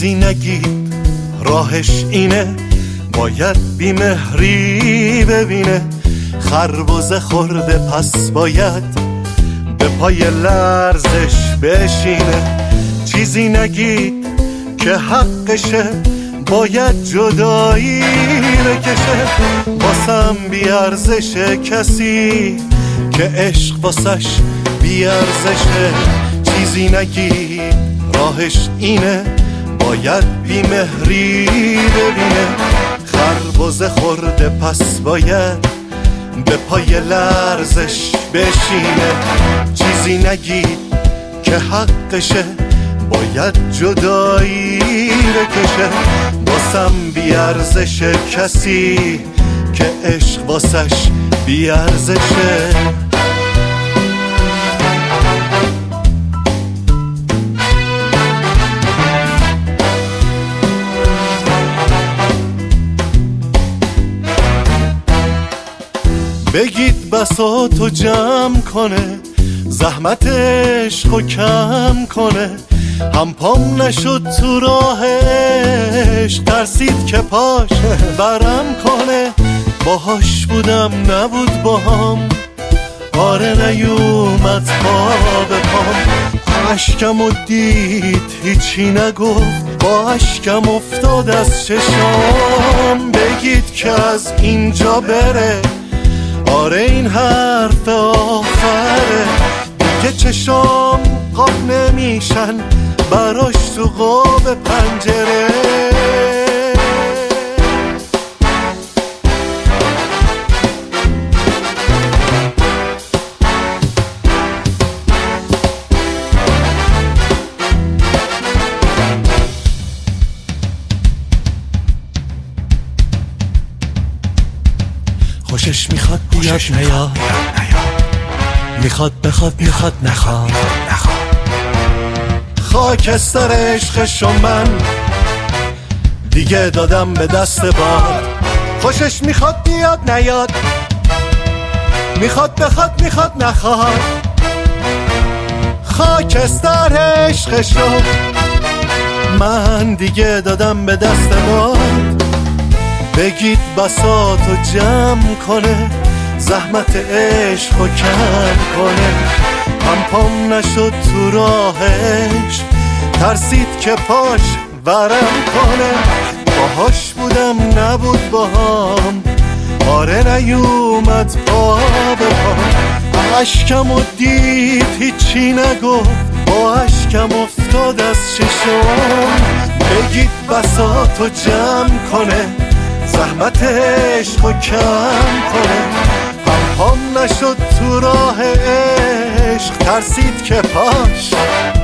چیزی نگید راهش اینه، باید بیمهری ببینه. خربزه خورده پس باید به پای لرزش بشینه. چیزی نگید که حقشه، باید جدایی بکشه. واسم بیارزشه کسی که عشق واسش بیارزشه. چیزی نگید راهش اینه، باید بیمهری ببینه. خربزه خورده پس باید به پای لرزش بشینه. چیزی نگید که حقشه، باید جدایی بکشه. واسم بیارزشه کسی که عشق واسش بیارزشه. بگید بساطو جمع کنه، زحمت عشقو کم کنه. هم پام نشد تو راهش، ترسید که پاش برم کنه. باهاش بودم نبود باهام، آره نیومد پا به پام. اشکمو دید هیچی نگفت، با اشکم افتاد از چشام. بگید که از اینجا بره، آره این حرف آخره. دیگه چشام قاب نمیشن براش تو قاب پنجره. خوشش میخواد بیاد نیاد، میخواد بخواد میخواد نخواد. خاکستر عشقشو من دیگه دادم به دست باد. خوشش میخواد بیاد نیاد، میخواد بخواد میخواد نخواد. خاکستر عشقشو من دیگه دادم به دست باد. بگید بساطو جمع کنه، زحمت عشقو کم کنه. هم پام نشد تو راهش، ترسید که پاش ورم کنه. باهاش بودم نبود باهام، آره نیومد پا به پام. اشکمو دید هیچی نگفت، با اشکم افتاد از چشم. بگید بساطو جمع کنه، زحمت عشقو کم کنه. هم پام نشد تو راه عشق، ترسید که پاش